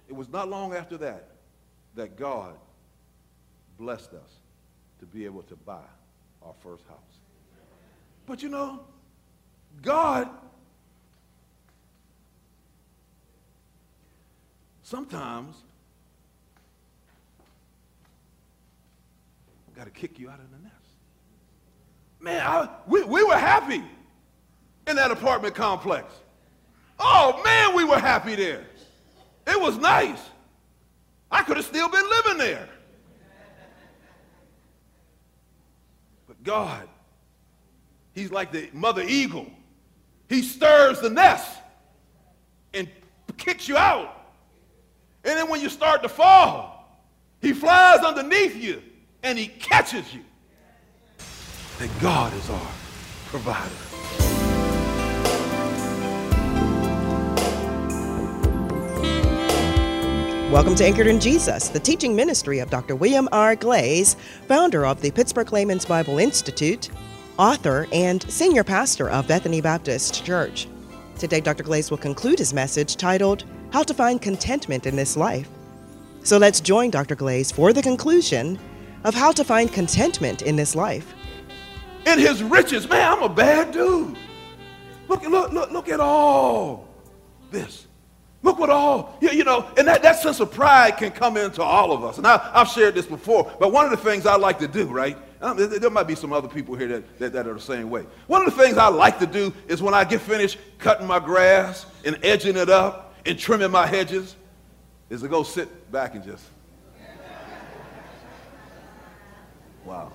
It was not long after that that God blessed us to be able to buy our first house. But you know, God sometimes got to kick you out of the nest. Man, we were happy in that apartment complex. Oh, man, we were happy there. It was nice. I could have still been living there. But God, he's like the mother eagle. He stirs the nest and kicks you out. And then when you start to fall, he flies underneath you and he catches you. That God is our provider. Welcome to Anchored in Jesus, the teaching ministry of Dr. William R. Glaze, founder of the Pittsburgh Layman's Bible Institute, author, and senior pastor of Bethany Baptist Church. Today, Dr. Glaze will conclude his message titled, How to Find Contentment in This Life. So let's join Dr. Glaze for the conclusion of how to find contentment in this life. In his riches, man, I'm a bad dude. Look at all this. Look what all, you know, and that sense of pride can come into all of us. And I've shared this before, but one of the things I like to do, right? There might be some other people here that are the same way. One of the things I like to do is when I get finished cutting my grass and edging it up and trimming my hedges, is to go sit back and just, wow,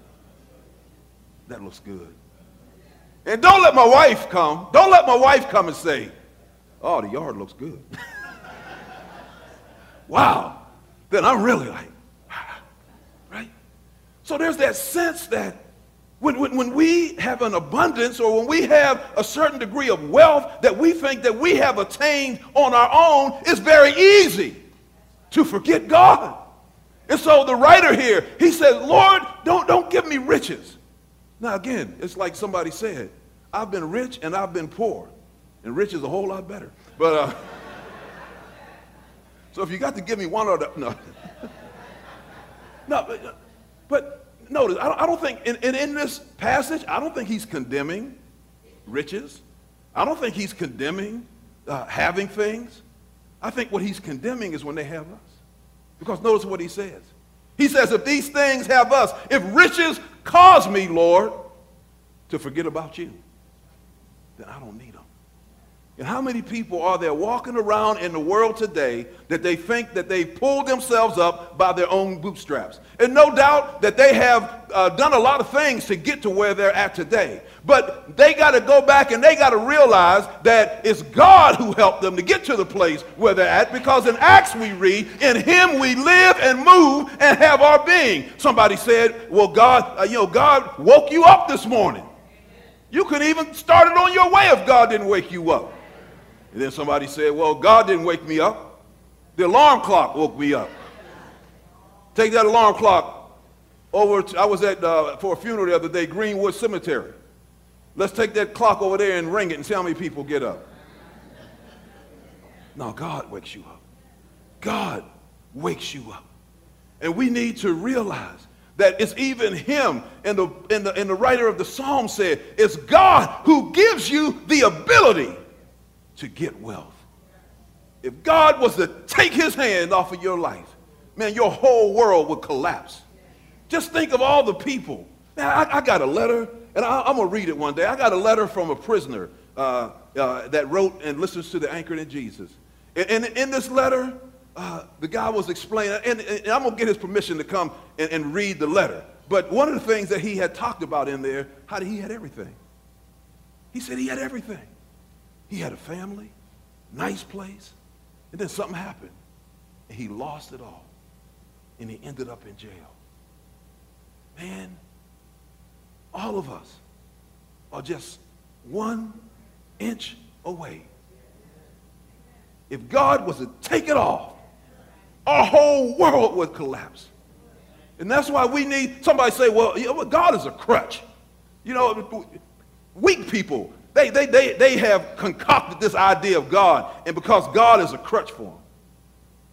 that looks good. And don't let my wife come and say, oh, the yard looks good. Wow. Then I'm really like, right? So there's that sense that when we have an abundance or when we have a certain degree of wealth that we think that we have attained on our own, it's very easy to forget God. And so the writer here, he says, Lord, don't give me riches. Now again, it's like somebody said, I've been rich and I've been poor. And rich is a whole lot better. But, so if you got to give me one or the, no. No, but notice, I don't think, in this passage, I don't think he's condemning riches. I don't think he's condemning having things. I think what he's condemning is when they have us. Because notice what he says. He says, if these things have us, if riches cause me, Lord, to forget about you, then I don't need them. And how many people are there walking around in the world today that they think that they pulled themselves up by their own bootstraps? And no doubt that they have done a lot of things to get to where they're at today. But they got to go back and they got to realize that it's God who helped them to get to the place where they're at, because in Acts we read, in him we live and move and have our being. Somebody said, well, God woke you up this morning. You could even start it on your way if God didn't wake you up. And then somebody said, well, God didn't wake me up. The alarm clock woke me up. Take that alarm clock over to, I was at, for a funeral the other day, Greenwood Cemetery. Let's take that clock over there and ring it and see how many people get up. No, God wakes you up. God wakes you up. And we need to realize that it's even him, and the writer of the Psalm said, it's God who gives you the ability to get wealth. If God was to take his hand off of your life, man, your whole world would collapse. Just think of all the people. Now, I got a letter, and I'm going to read it one day. I got a letter from a prisoner that wrote and listens to the Anchored in Jesus. And in this letter, the guy was explaining, and I'm going to get his permission to come and read the letter. But one of the things that he had talked about in there, how he had everything. He said he had everything. He had a family, nice place, and then something happened, and he lost it all, and he ended up in jail. Man, all of us are just 1 inch away. If God was to take it off, our whole world would collapse. And that's why we need, somebody say, well, you know, God is a crutch. You know, weak people, they have concocted this idea of God, and because God is a crutch for them.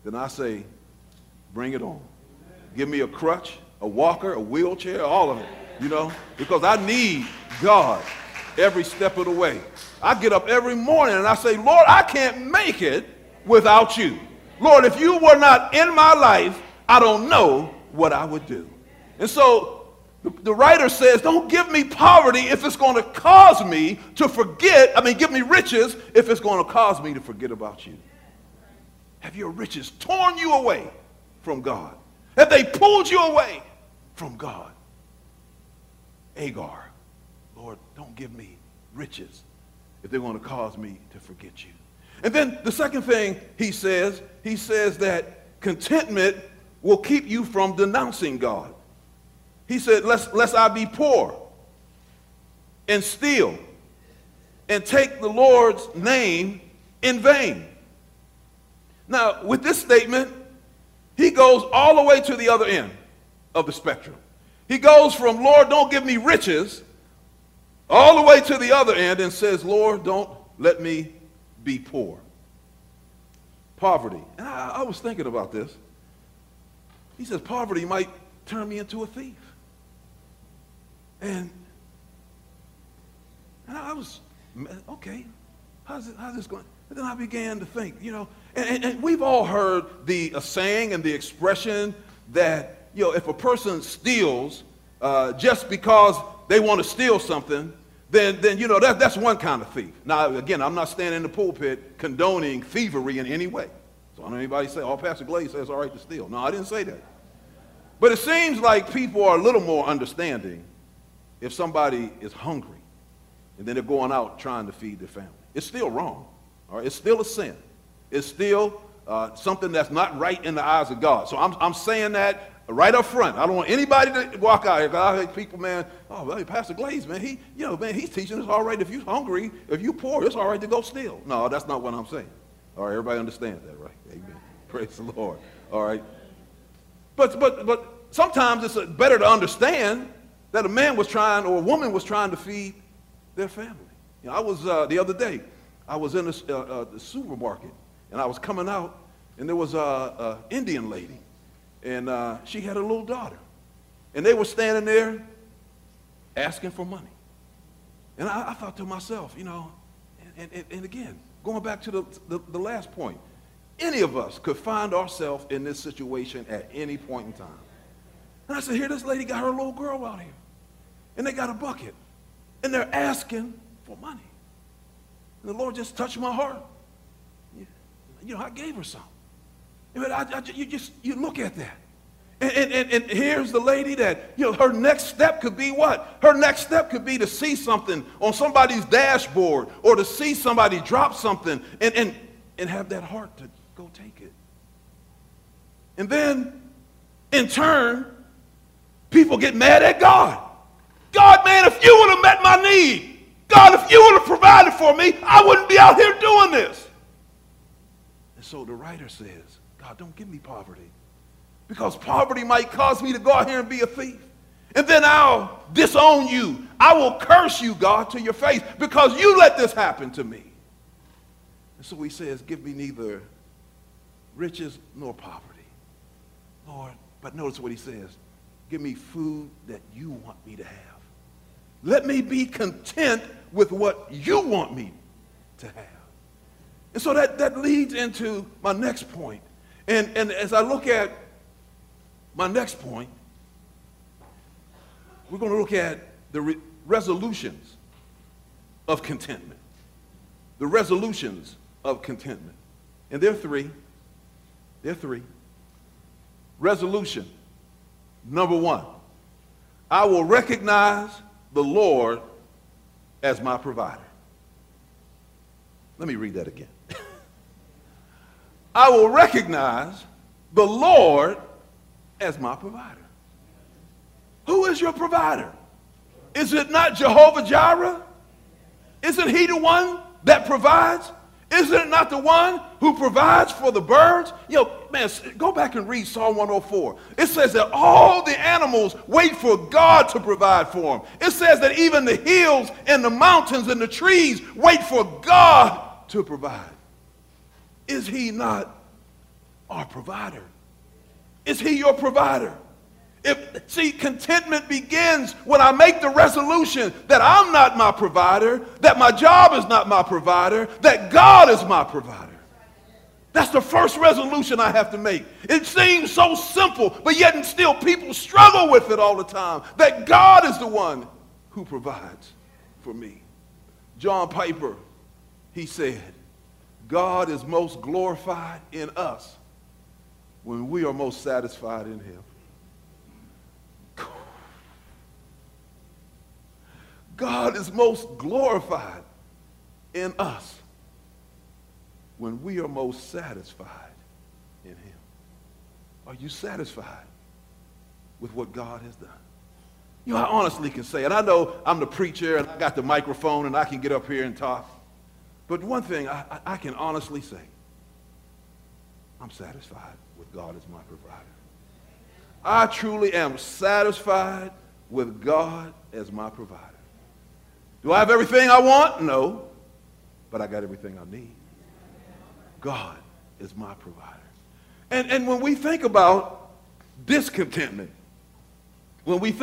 then I say, bring it on. Give me a crutch, a walker, a wheelchair, all of it, because I need God every step of the way. I get up every morning and I say, Lord, I can't make it without you. Lord, if you were not in my life, I don't know what I would do. And so the writer says, don't give me poverty if it's going to cause me to give me riches if it's going to cause me to forget about you. Have your riches torn you away from God? Have they pulled you away from God? Agar, Lord, don't give me riches if they're going to cause me to forget you. And then the second thing he says that contentment will keep you from denouncing God. He said, lest I be poor and steal and take the Lord's name in vain. Now, with this statement, he goes all the way to the other end of the spectrum. He goes from, Lord, don't give me riches, all the way to the other end and says, Lord, don't let me be poor. Poverty. And I was thinking about this. He says poverty might turn me into a thief. And I was, okay, how's this going? And then I began to think, and we've all heard the saying and the expression that, if a person steals just because they want to steal something, then that's one kind of thief. Now, again, I'm not standing in the pulpit condoning thievery in any way. So I don't know anybody say, oh, Pastor Glaze says it's all right to steal. No, I didn't say that. But it seems like people are a little more understanding if somebody is hungry and then they're going out trying to feed their family. It's still wrong. All right? It's still a sin. It's still something that's not right in the eyes of God. So I'm saying that right up front. I don't want anybody to walk out here. Because I hear people, man, hey, Pastor Glaze, man, he's teaching it's all right if you're hungry, if you're poor, it's all right to go steal. No, that's not what I'm saying. All right, everybody understands that, right? Amen. Praise the Lord. All right. But sometimes it's better to understand that a man was trying or a woman was trying to feed their family. I was the other day, I was in the supermarket and I was coming out and there was an Indian lady and she had a little daughter and they were standing there asking for money. And I thought to myself, and again, going back to the last point, any of us could find ourselves in this situation at any point in time. And I said, here, this lady got her little girl out here. And they got a bucket. And they're asking for money. And the Lord just touched my heart. I gave her some. You look at that. And here's the lady that, her next step could be what? Her next step could be to see something on somebody's dashboard or to see somebody drop something and have that heart to go take it. And then, in turn, people get mad at God. God, man, if you would have met my need, God, if you would have provided for me, I wouldn't be out here doing this. And so the writer says, God, don't give me poverty, because poverty might cause me to go out here and be a thief. And then I'll disown you. I will curse you, God, to your face, because you let this happen to me. And so he says, give me neither riches nor poverty, Lord. But notice what he says. Give me food that you want me to have. Let me be content with what you want me to have. And so that leads into my next point. And as I look at my next point, we're going to look at the resolutions of contentment. The resolutions of contentment. And there are three. There are three. Resolution. Number one, I will recognize the Lord as my provider. Let me read that again. I will recognize the Lord as my provider. Who is your provider? Is it not Jehovah Jireh? Isn't he the one that provides? Isn't it not the one who provides for the birds? Man, go back and read Psalm 104. It says that all the animals wait for God to provide for them. It says that even the hills and the mountains and the trees wait for God to provide. Is he not our provider? Is he your provider? See, contentment begins when I make the resolution that I'm not my provider, that my job is not my provider, that God is my provider. That's the first resolution I have to make. It seems so simple, but yet and still people struggle with it all the time, that God is the one who provides for me. John Piper, he said, God is most glorified in us when we are most satisfied in him. God is most glorified in us when we are most satisfied in him. Are you satisfied with what God has done? You know, I honestly can say, and I know I'm the preacher and I got the microphone and I can get up here and talk, but one thing I can honestly say, I'm satisfied with God as my provider. I truly am satisfied with God as my provider. Do I have everything I want? No. But I got everything I need. God is my provider. And when we think about discontentment, what is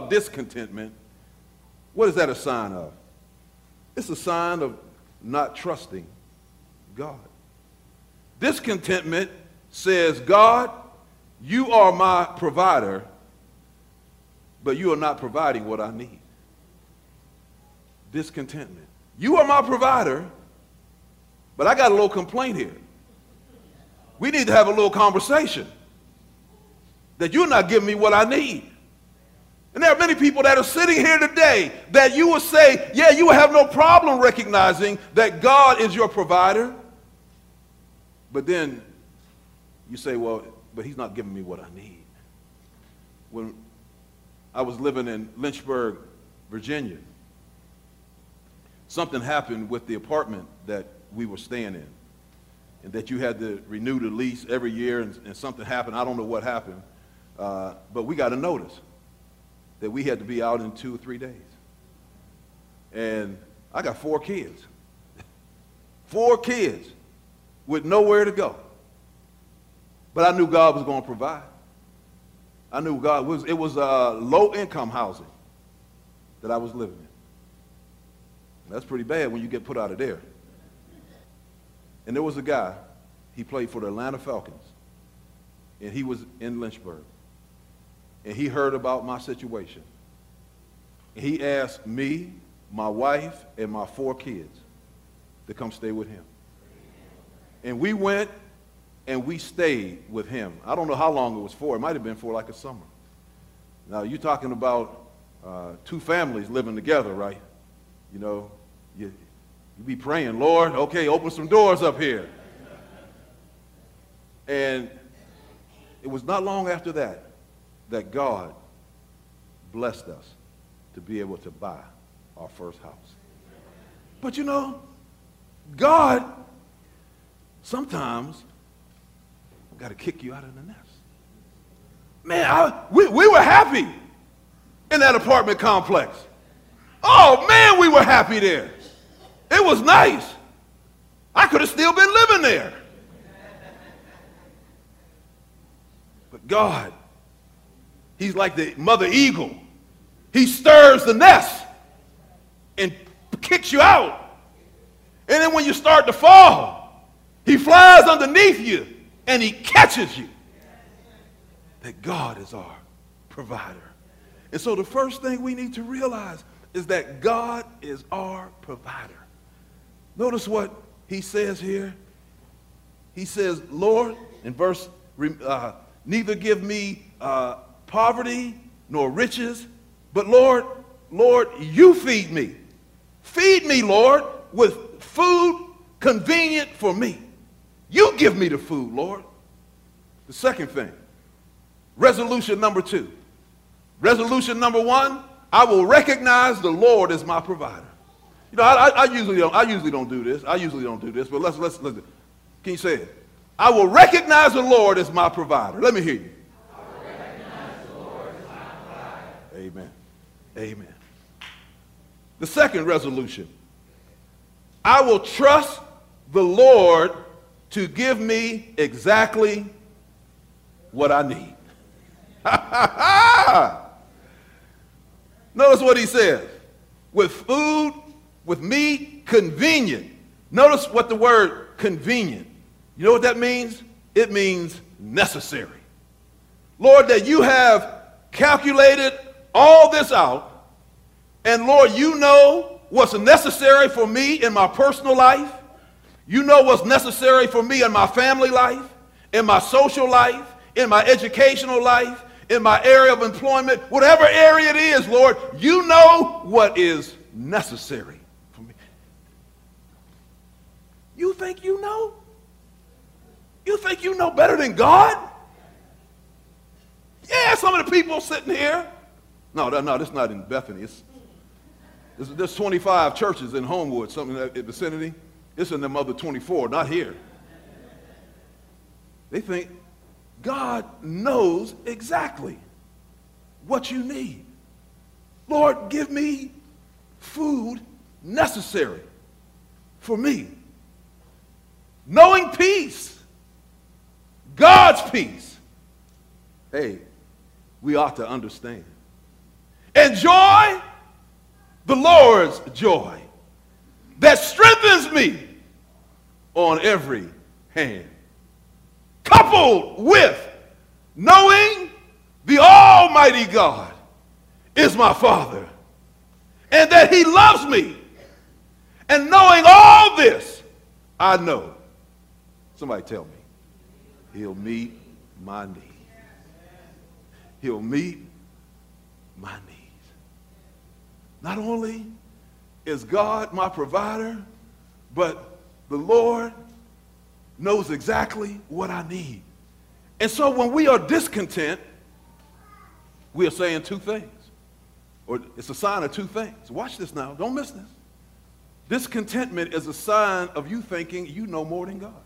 that a sign of? It's a sign of not trusting God. Discontentment says, God, you are my provider, but you are not providing what I need. Discontentment. You are my provider, but I got a little complaint here. We need to have a little conversation that you're not giving me what I need. And there are many people that are sitting here today that you will say, yeah, you will have no problem recognizing that God is your provider. But then you say, well, but he's not giving me what I need. When I was living in Lynchburg, Virginia, something happened with the apartment that we were staying in, and that you had to renew the lease every year, and something happened. I don't know what happened, but we got a notice that we had to be out in 2 or 3 days. And I got 4 kids. 4 kids with nowhere to go. But I knew God was going to provide. I knew God was, it was low-income housing that I was living in. That's pretty bad when you get put out of there. And there was a guy, he played for the Atlanta Falcons, and he was in Lynchburg. And he heard about my situation. And he asked me, my wife, and my 4 kids to come stay with him. And we went and we stayed with him. I don't know how long it was for. It might have been for like a summer. Now, you're talking about 2 families living together, right? You know, you be praying, Lord, okay, open some doors up here. And it was not long after that that God blessed us to be able to buy our first house. But you know, God sometimes got to kick you out of the nest. Man, we were happy in that apartment complex. Oh, man, we were happy there. It was nice. I could have still been living there. But God, he's like the mother eagle. He stirs the nest and kicks you out. And then when you start to fall, he flies underneath you and he catches you. That God is our provider. And so the first thing we need to realize is that God is our provider. Notice what he says here. He says, Lord, in verse, neither give me poverty nor riches, but Lord, you feed me. Feed me, Lord, with food convenient for me. You give me the food, Lord. The second thing, resolution number 2. Resolution number 1, I will recognize the Lord as my provider. You know, I usually don't do this. But let's can you say it? I will recognize the Lord as my provider. Let me hear you. I will recognize the Lord as my provider. Amen. Amen. The second resolution, I will trust the Lord to give me exactly what I need. Notice what he says. With food, with meat, convenient. Notice what the word convenient. You know what that means? It means necessary. Lord, that you have calculated all this out, and Lord, you know what's necessary for me in my personal life. You know what's necessary for me in my family life, in my social life, in my educational life, in my area of employment, whatever area it is, Lord, you know what is necessary for me. You think you know? You think you know better than God? Yeah, some of the people sitting here. No, this is not in Bethany. There's 25 churches in Homewood, something in that vicinity. It's in them other 24, not here. They think God knows exactly what you need. Lord, give me food necessary for me. Knowing peace, God's peace. Hey, we ought to understand. Enjoy the Lord's joy that strengthens me on every hand. Coupled with knowing the Almighty God is my Father and that he loves me. And knowing all this, I know. Somebody tell me. He'll meet my needs. He'll meet my needs. Not only is God my provider, but the Lord knows exactly what I need. And so when we are discontent, we are saying two things. Or it's a sign of two things. Watch this now. Don't miss this. Discontentment is a sign of you thinking you know more than God.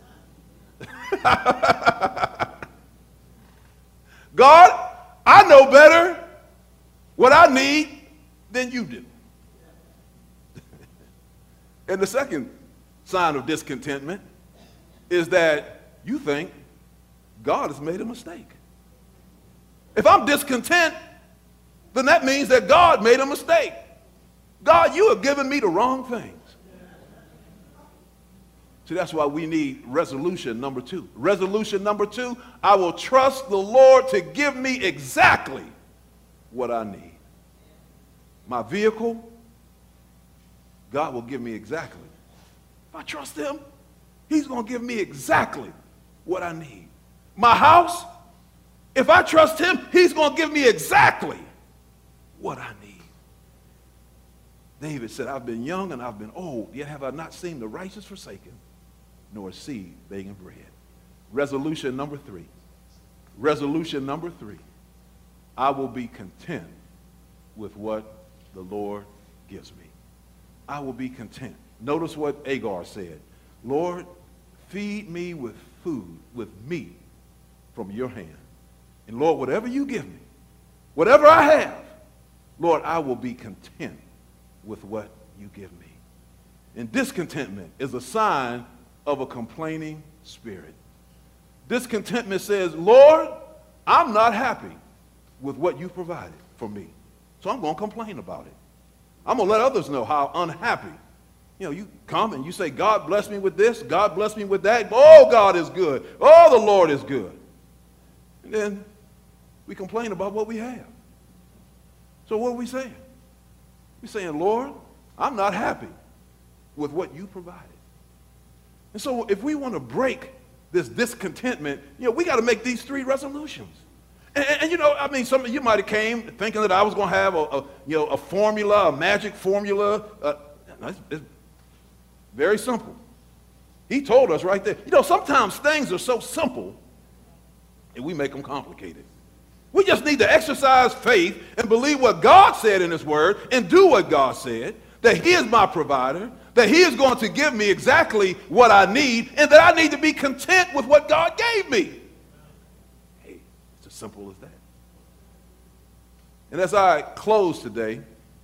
God, I know better what I need than you do. And the second sign of discontentment is that you think God has made a mistake. If I'm discontent, then that means that God made a mistake. God, you have given me the wrong things. See, that's why we need resolution number 2. Resolution number 2, I will trust the Lord to give me exactly what I need. My vehicle, God will give me exactly. If I trust him, he's going to give me exactly what I need. My house, if I trust him, he's going to give me exactly what I need. David said, I've been young and I've been old, yet have I not seen the righteous forsaken, nor seed begging bread. Resolution number 3. Resolution number 3. I will be content with what the Lord gives me. I will be content. Notice what Agar said. Lord, feed me with food, with meat from your hand. And Lord, whatever you give me, whatever I have, Lord, I will be content with what you give me. And discontentment is a sign of a complaining spirit. Discontentment says, Lord, I'm not happy with what you provided for me. So I'm going to complain about it. I'm going to let others know how unhappy. You know, you come and you say, God bless me with this, God bless me with that. Oh, God is good. Oh, the Lord is good. And then we complain about what we have. So what are we saying? We're saying, Lord, I'm not happy with what you provided. And so if we want to break this discontentment, you know, we got to make these 3 resolutions. And you know, I mean, some of you might have came thinking that I was going to have a formula, a magic formula. It's very simple. He told us right there. You know, sometimes things are so simple and we make them complicated. We just need to exercise faith and believe what God said in his word and do what God said, that he is my provider, that he is going to give me exactly what I need, and that I need to be content with what God gave me. Hey, it's as simple as that. And as I close today,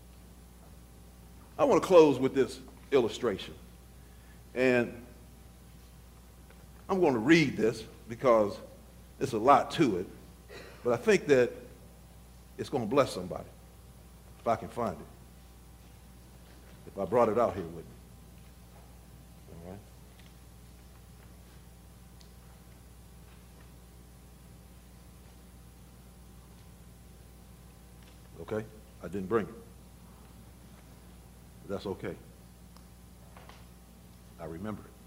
I want to close with this illustration. And I'm going to read this because It's a lot to it, but I think that it's going to bless somebody if I can find it. If I brought it out here with me. All right? Okay? I didn't bring it. But that's okay. I remember it.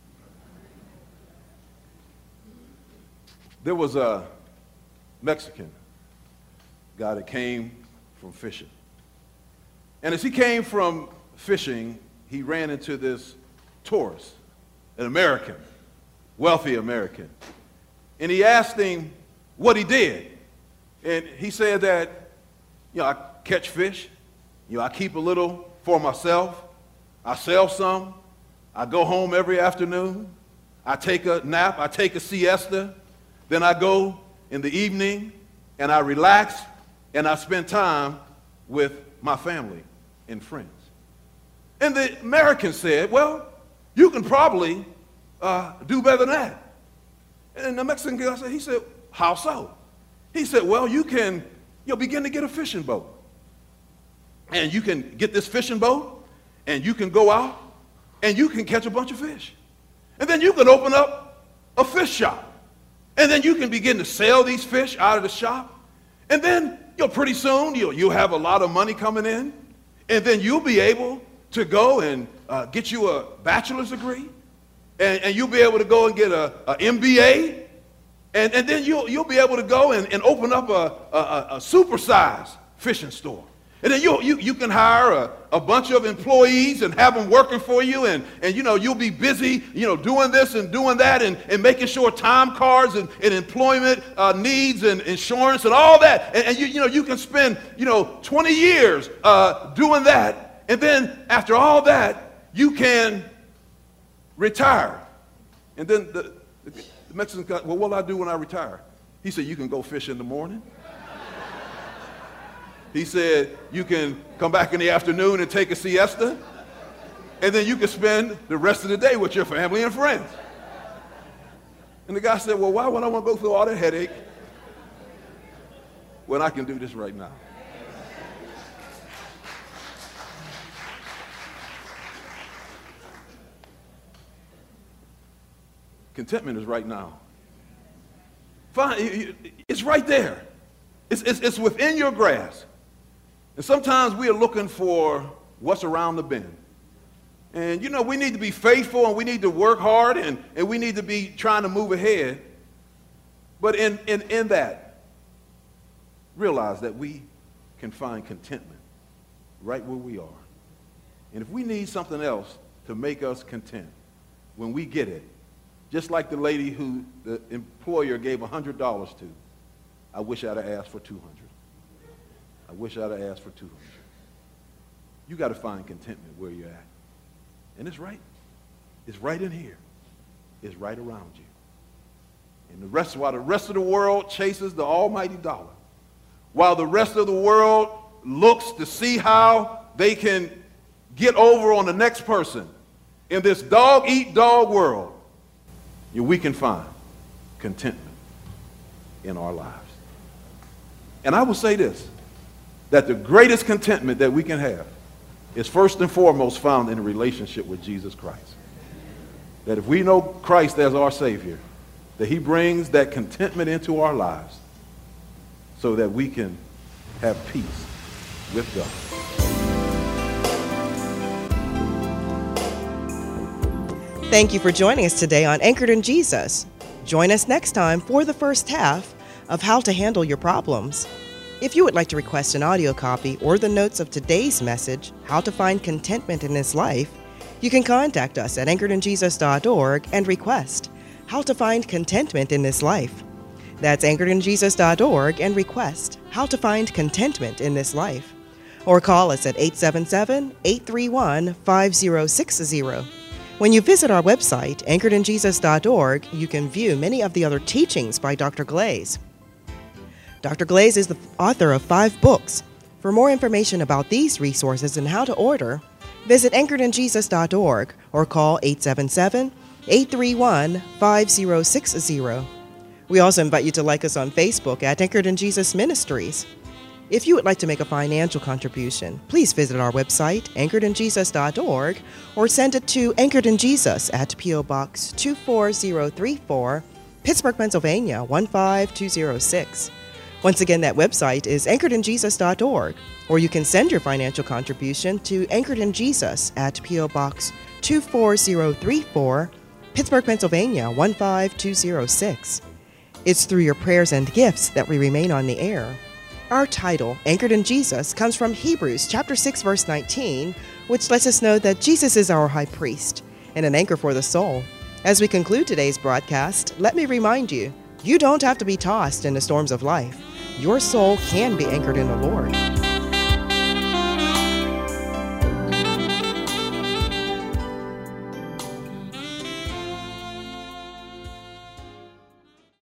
There was a Mexican guy that came from fishing. And as he came from fishing, he ran into this tourist, an American, wealthy American. And he asked him what he did. And he said that, I catch fish. I keep a little for myself. I sell some. I go home every afternoon. I take a nap. I take a siesta. Then I go in the evening and I relax and I spend time with my family and friends. And the American said, well, you can probably do better than that. And the Mexican guy said, he said, how so? He said, well, you can begin to get a fishing boat. And you can get this fishing boat and you can go out and you can catch a bunch of fish. And then you can open up a fish shop. And then you can begin to sell these fish out of the shop. And then, pretty soon, you'll have a lot of money coming in. And then you'll be able to go and get you a bachelor's degree. And you'll be able to go and get an MBA. And then you'll be able to go and open up a supersized fishing store. And then you can hire a bunch of employees and have them working for you, and you'll be busy, doing this and doing that and making sure time cards and employment needs and insurance and all that. And you can spend, 20 years doing that. And then after all that, you can retire. And then the Mexican guy, well, what will I do when I retire? He said, you can go fish in the morning. He said, you can come back in the afternoon and take a siesta, and then you can spend the rest of the day with your family and friends. And the guy said, well, why would I want to go through all that headache when I can do this right now? Contentment is right now. Fine, it's right there. It's within your grasp. And sometimes we are looking for what's around the bend. And, we need to be faithful and we need to work hard and we need to be trying to move ahead. But in that, realize that we can find contentment right where we are. And if we need something else to make us content, when we get it, just like the lady who the employer gave $100 to, I wish I'd have asked for $200. I wish I'd have asked for $200. You got to find contentment where you're at. And it's right. It's right in here. It's right around you. And while the rest of the world chases the almighty dollar, while the rest of the world looks to see how they can get over on the next person in this dog-eat-dog world, we can find contentment in our lives. And I will say this, that the greatest contentment that we can have is first and foremost found in a relationship with Jesus Christ. That if we know Christ as our Savior, that he brings that contentment into our lives so that we can have peace with God. Thank you for joining us today on Anchored in Jesus. Join us next time for the first half of How to Handle Your Problems. If you would like to request an audio copy or the notes of today's message, How to Find Contentment in This Life, you can contact us at anchoredinjesus.org and request How to Find Contentment in This Life. That's anchoredinjesus.org and request How to Find Contentment in This Life. Or call us at 877-831-5060. When you visit our website, anchoredinjesus.org, you can view many of the other teachings by Dr. Glaze. Dr. Glaze is the author of 5 books. For more information about these resources and how to order, visit anchoredinjesus.org or call 877-831-5060. We also invite you to like us on Facebook at Anchored in Jesus Ministries. If you would like to make a financial contribution, please visit our website, anchoredinjesus.org, or send it to Anchored in Jesus at P.O. Box 24034, Pittsburgh, Pennsylvania 15206. Once again, that website is anchoredinjesus.org, or you can send your financial contribution to Anchored in Jesus at P.O. Box 24034, Pittsburgh, Pennsylvania 15206. It's through your prayers and gifts that we remain on the air. Our title, Anchored in Jesus, comes from Hebrews chapter 6, verse 19, which lets us know that Jesus is our high priest and an anchor for the soul. As we conclude today's broadcast, let me remind you, you don't have to be tossed in the storms of life. Your soul can be anchored in the Lord.